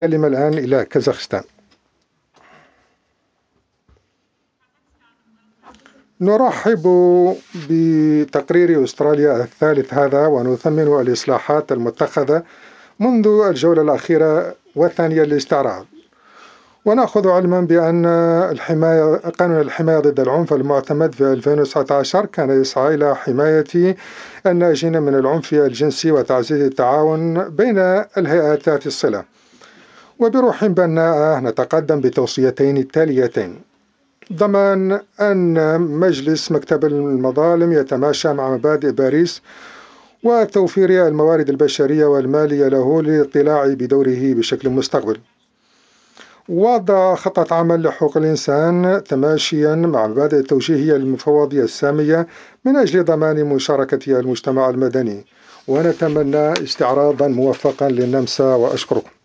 كلمة الآن إلى كازاخستان. نرحب بتقرير أستراليا الثالث هذا، ونثمن الإصلاحات المتخذة منذ الجولة الأخيرة والثانية للاستعراض، ونأخذ علما بأن قانون الحماية ضد العنف المعتمد في 2019 كان يسعى إلى حماية الناجين من العنف الجنسي وتعزيز التعاون بين الهيئات ذات الصلة. وبروح بناءة نتقدم بتوصيتين التاليتين: ضمان أن مجلس مكتب المظالم يتماشى مع مبادئ باريس وتوفير الموارد البشرية والمالية له للاطلاع بدوره بشكل مستقبل. وضع خطة عمل لحقوق الإنسان تماشيا مع مبادئ التوجيهية المفوضية السامية من أجل ضمان مشاركة المجتمع المدني. ونتمنى استعراضا موفقا للنمسا، وأشكركم.